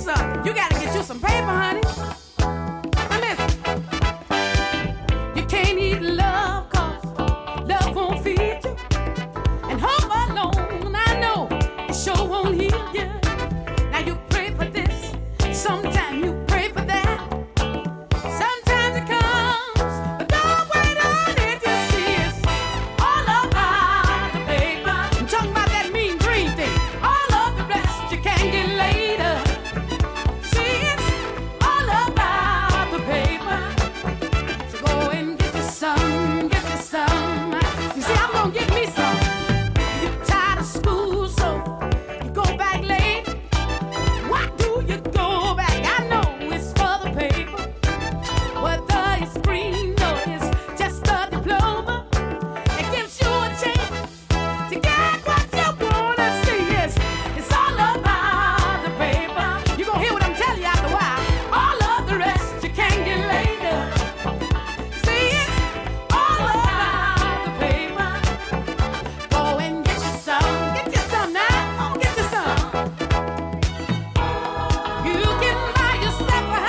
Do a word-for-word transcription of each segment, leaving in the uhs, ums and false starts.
something. You gotta get you some paper, honey. Now listen. You can't eat love, cause love won't feed you. And hope alone, I know, it sure won't heal you. Now you pray for this, sometimes you pray for that. Sometimes it comes, but don't wait on it, you see. It's all about the paper. I'm talking about that mean green thing. All of the rest you can get later. See, it's all about the paper. So go and get you some, get you some. You see, I'm gonna get me some. You're tired of school, so you go back late. Why do you go back? I know it's for the paper. Whether it's green or it's just a diploma, it gives you a chance to get what you wanna see. It's, it's all about the paper. You gonna hear what I'm telling you after a while. All of the rest you can get later. See, it's all about the paper. Go and get you some, get you some now. Oh, get you some. You can buy yourself a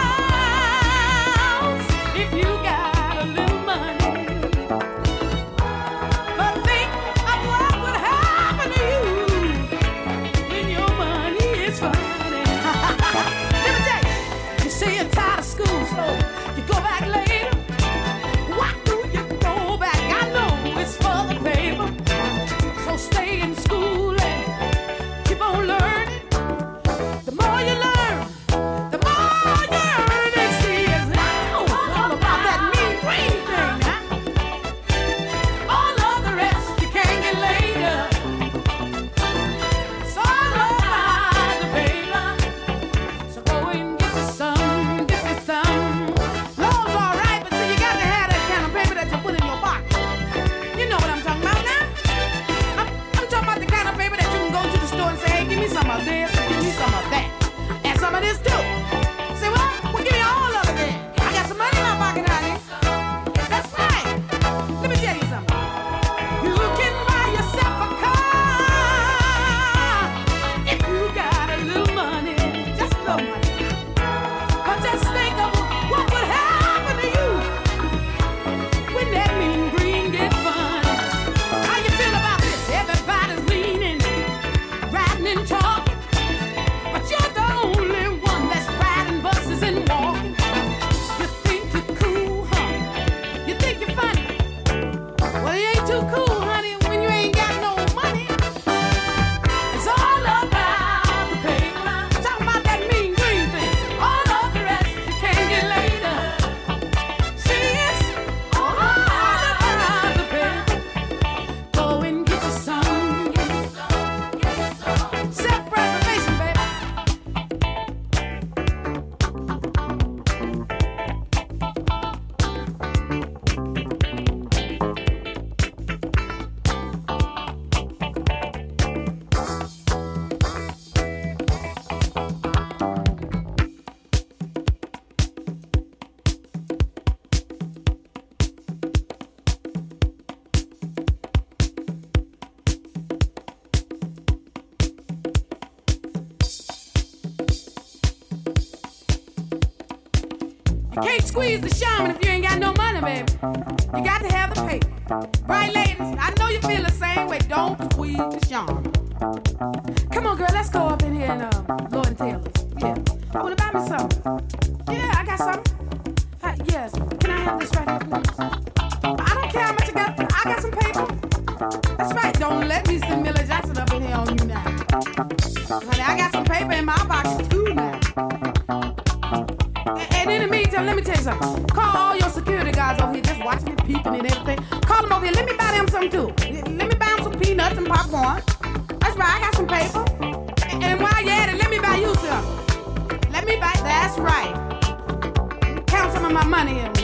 house if you got a little money. But think of what would happen to you when your money is funny. Let me tell you, you say you're tired of school, so you go back later. Why do you go back? I know it's for the paper. So stay in school and keep on learning. The more you learn, the more you earn. And see, it's now all about that mean green thing, huh? All of the rest you can get later. It's all about the paper. So go and get you some, get you some. Law's all right, but see, you got to have that kind of paper that you put in your pocket. You know what I'm talking about now? I'm, I'm talking about the kind of paper that you can go to the store and say, hey, give me some of this, give me some of that, and some of this too. Say what? Well, give me all of it then. I got some money in my pocket, honey. That's right. Let me tell you something. You can buy yourself a car if you got a little money, just a little money. But just think of what would happen to you when that mean green gets fun. How you feel about this? Everybody's leaning, riding and talking, but you're the only one that's riding buses and walking. You think you're cool, huh? You think you're funny? Well, you ain't too cool, honey, when you ain't got no money. It's all about the paper. Talking about that mean green thing. All of the rest you can get later. See, it's all about the paper. Go and get you some, get you some, get you some. Self-preservation, baby. You can't squeeze the shaman if you ain't got no money, baby. You got to have the paper. Right, ladies? I know you feel the same way. Don't squeeze the shaman. Come on, girl, let's go up in here and uh, Lord and Taylor's. Yeah. I want to buy me something. Yeah, I got something. Uh, yes. Can I have this right here, please? I don't care how much I got. I got some paper. That's right. Don't let me see Miller Jackson up in here on you now. Honey, I got some paper in my pocket too now. And in the meantime, let me tell you something. Call all your security guards over here just watching me peeping and everything. Call them over here. Let me buy them something too. Let me buy them some peanuts and popcorn. That's right. I got some paper. And, and while you're at it, let me buy you some. Let me buy. That's right. Count some of my money here.